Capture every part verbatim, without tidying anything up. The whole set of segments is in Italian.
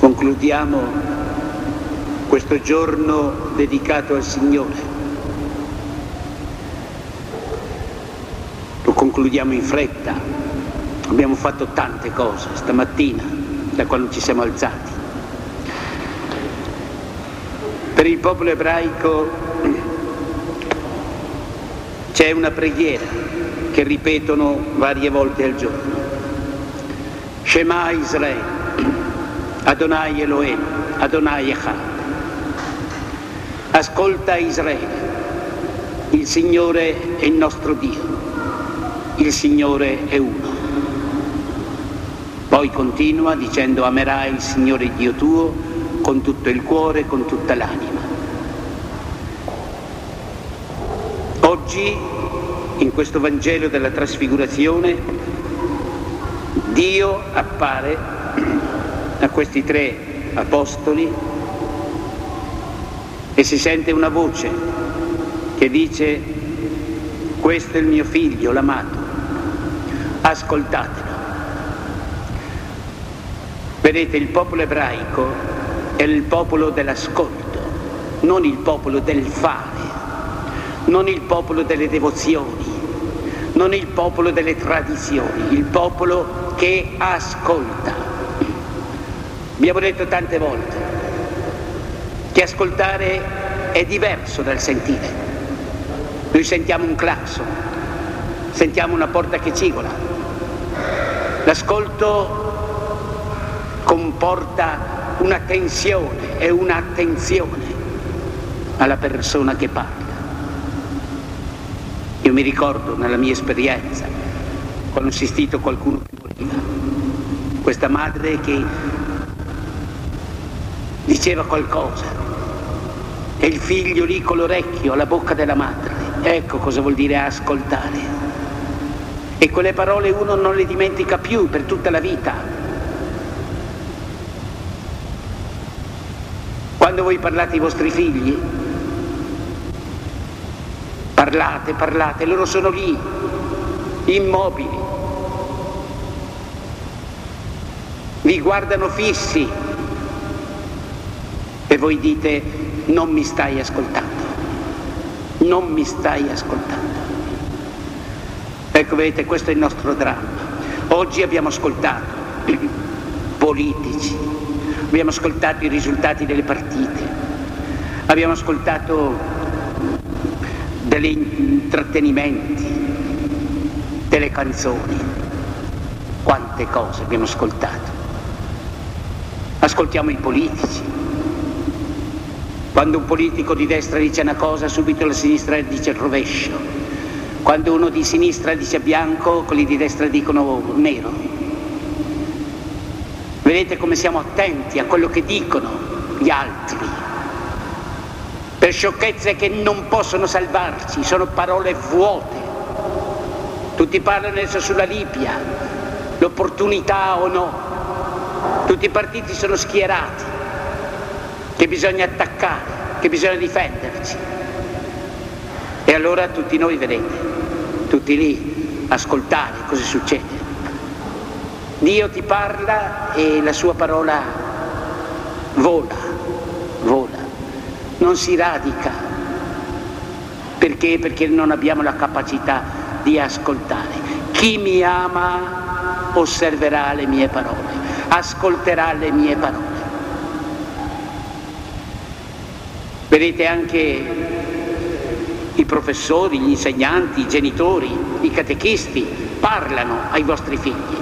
Concludiamo questo giorno dedicato al Signore. Lo concludiamo in fretta. Abbiamo fatto tante cose stamattina, da quando ci siamo alzati. Per il popolo ebraico c'è una preghiera che ripetono varie volte al giorno. Shema Israele, Adonai Elohim, Adonai Echad. Ascolta Israele, il Signore è il nostro Dio, il Signore è uno. Poi continua dicendo: amerai il Signore Dio tuo con tutto il cuore e con tutta l'anima. Oggi, in questo Vangelo della Trasfigurazione, Dio appare a questi tre apostoli e si sente una voce che dice: questo è il mio figlio, l'amato, ascoltatelo. Vedete, il popolo ebraico è il popolo dell'ascolto, non il popolo del fare, non il popolo delle devozioni, non il popolo delle tradizioni, il popolo che ascolta. Abbiamo detto tante volte che ascoltare è diverso dal sentire. Noi sentiamo un clacson, sentiamo una porta che cigola. L'ascolto comporta una tensione e un'attenzione alla persona che parla. Io mi ricordo nella mia esperienza, quando ho assistito qualcuno che moriva, questa madre che diceva qualcosa e il figlio lì con l'orecchio alla bocca della madre. Ecco cosa vuol dire ascoltare. E quelle parole uno non le dimentica più per tutta la vita. Quando voi parlate ai vostri figli, parlate, parlate, loro sono lì, immobili, vi guardano fissi e voi dite: non mi stai ascoltando, non mi stai ascoltando. Ecco, vedete, questo è il nostro dramma. Oggi abbiamo ascoltato politici, abbiamo ascoltato i risultati delle partite, abbiamo ascoltato degli intrattenimenti, delle canzoni. Quante cose abbiamo ascoltato. Ascoltiamo i politici. Quando un politico di destra dice una cosa, subito la sinistra dice il rovescio. Quando uno di sinistra dice bianco, quelli di destra dicono nero. Vedete come siamo attenti a quello che dicono gli altri, per sciocchezze che non possono salvarci, sono parole vuote. Tutti parlano adesso sulla Libia, l'opportunità o no. Tutti i partiti sono schierati, che bisogna attaccare, che bisogna difenderci. E allora tutti noi, vedete, tutti lì, ascoltare cosa succede. Dio ti parla e la sua parola vola, vola, non si radica. Perché? Perché non abbiamo la capacità di ascoltare. Chi mi ama osserverà le mie parole, ascolterà le mie parole. Vedete, anche i professori, gli insegnanti, i genitori, i catechisti parlano ai vostri figli.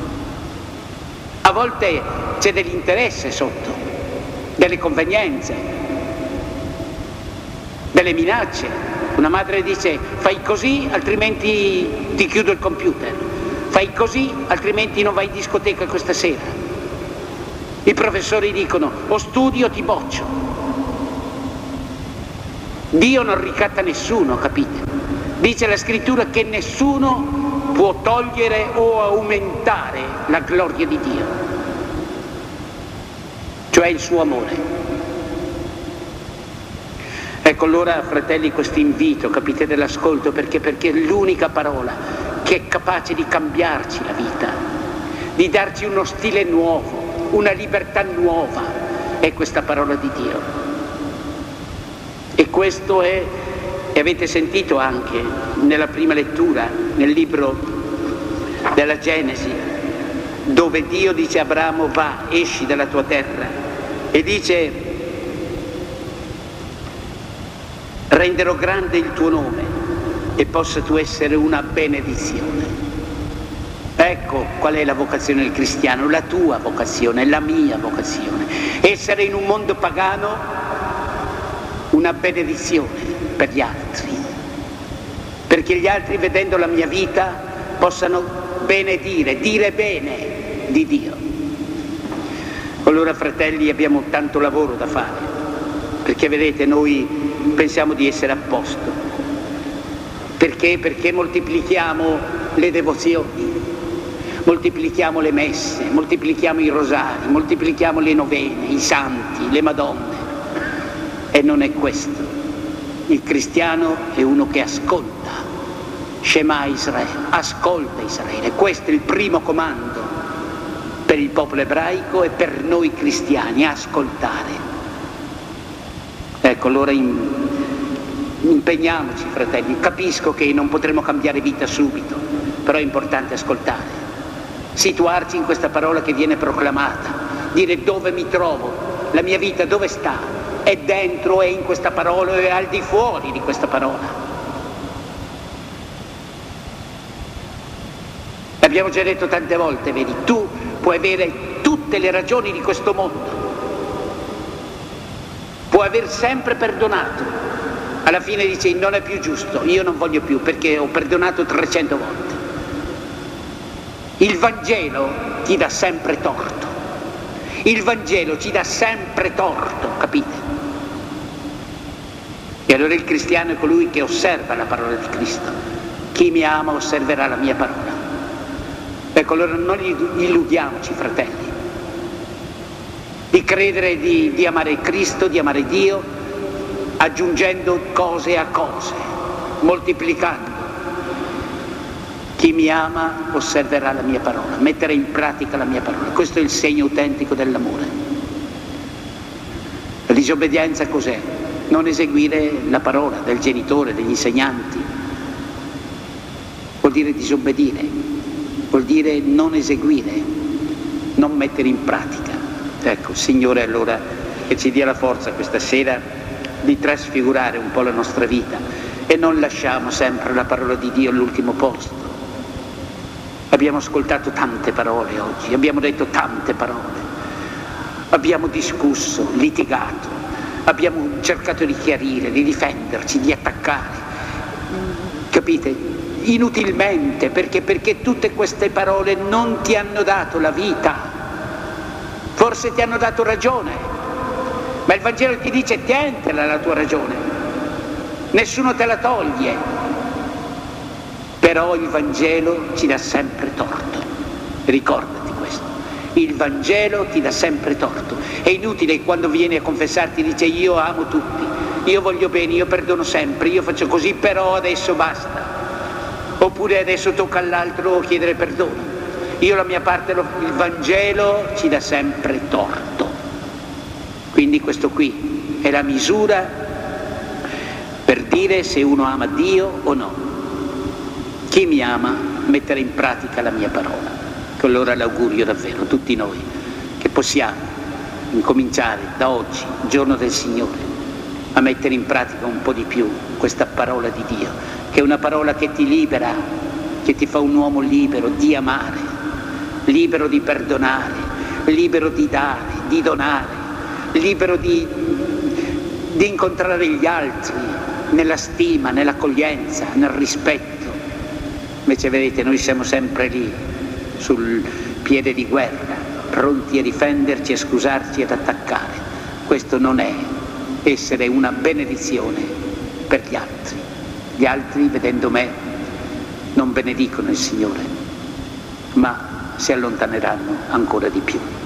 A volte c'è dell'interesse sotto, delle convenienze, delle minacce. Una madre dice: fai così altrimenti ti chiudo il computer, fai così altrimenti non vai in discoteca questa sera. I professori dicono: o studi o ti boccio. Dio non ricatta nessuno, capite? Dice la scrittura che nessuno può togliere o aumentare la gloria di Dio, cioè il suo amore. Ecco allora, fratelli, questo invito, capite, dell'ascolto, perché? Perché è l'unica parola che è capace di cambiarci la vita, di darci uno stile nuovo, una libertà nuova, è questa parola di Dio. E questo è, e avete sentito anche nella prima lettura, nel libro della Genesi, dove Dio dice a Abramo: va, esci dalla tua terra, e dice: renderò grande il tuo nome e possa tu essere una benedizione. Ecco qual è la vocazione del cristiano, la tua vocazione, la mia vocazione: essere in un mondo pagano una benedizione per gli altri, perché gli altri, vedendo la mia vita, possano benedire, dire bene di Dio. Allora, fratelli, abbiamo tanto lavoro da fare, perché vedete, noi pensiamo di essere a posto. Perché? Perché moltiplichiamo le devozioni, moltiplichiamo le messe, moltiplichiamo i rosari, moltiplichiamo le novene, i santi, le madonne. E non è questo. Il cristiano è uno che ascolta. Shema Israele, ascolta Israele. Questo è il primo comando per il popolo ebraico e per noi cristiani: ascoltare. Ecco, allora in, impegniamoci, fratelli. Capisco che non potremo cambiare vita subito, però è importante ascoltare, situarci in questa parola che viene proclamata, dire: dove mi trovo, la mia vita dove sta? È dentro, è in questa parola, è al di fuori di questa parola. Abbiamo già detto tante volte, vedi, tu puoi avere tutte le ragioni di questo mondo, puoi aver sempre perdonato, alla fine dici: non è più giusto, io non voglio più perché ho perdonato trecento volte. Il Vangelo ti dà sempre torto, il Vangelo ci dà sempre torto, capite? E allora il cristiano è colui che osserva la parola di Cristo. Chi mi ama osserverà la mia parola. Ecco, allora non illudiamoci, fratelli, di credere di, di amare Cristo, di amare Dio, aggiungendo cose a cose, moltiplicando. Chi mi ama osserverà la mia parola, mettere in pratica la mia parola. Questo è il segno autentico dell'amore. La disobbedienza cos'è? Non eseguire la parola del genitore, degli insegnanti. Vuol dire disobbedire, vuol dire non eseguire, non mettere in pratica. Ecco, Signore, allora, che ci dia la forza questa sera di trasfigurare un po' la nostra vita e non lasciamo sempre la parola di Dio all'ultimo posto. Abbiamo ascoltato tante parole oggi, abbiamo detto tante parole, abbiamo discusso, litigato, abbiamo cercato di chiarire, di difenderci, di attaccare, capite? Inutilmente, perché, perché tutte queste parole non ti hanno dato la vita, forse ti hanno dato ragione, ma il Vangelo ti dice: tientela la tua ragione, nessuno te la toglie. Però il Vangelo ci dà sempre torto, ricordati questo, il Vangelo ti dà sempre torto. È inutile quando vieni a confessarti dice: io amo tutti, io voglio bene, io perdono sempre, io faccio così, però adesso basta, oppure adesso tocca all'altro chiedere perdono. Io la mia parte, il Vangelo ci dà sempre torto. Quindi questo qui è la misura per dire se uno ama Dio o no. Chi mi ama mettere in pratica la mia parola. Che allora l'augurio davvero a tutti noi che possiamo incominciare da oggi, il giorno del Signore, a mettere in pratica un po' di più questa parola di Dio, che è una parola che ti libera, che ti fa un uomo libero di amare, libero di perdonare, libero di dare, di donare, libero di, di incontrare gli altri nella stima, nell'accoglienza, nel rispetto. Invece vedete, noi siamo sempre lì, sul piede di guerra, pronti a difenderci, a scusarci, ad attaccare. Questo non è essere una benedizione per gli altri. Gli altri, vedendo me, non benedicono il Signore, ma si allontaneranno ancora di più.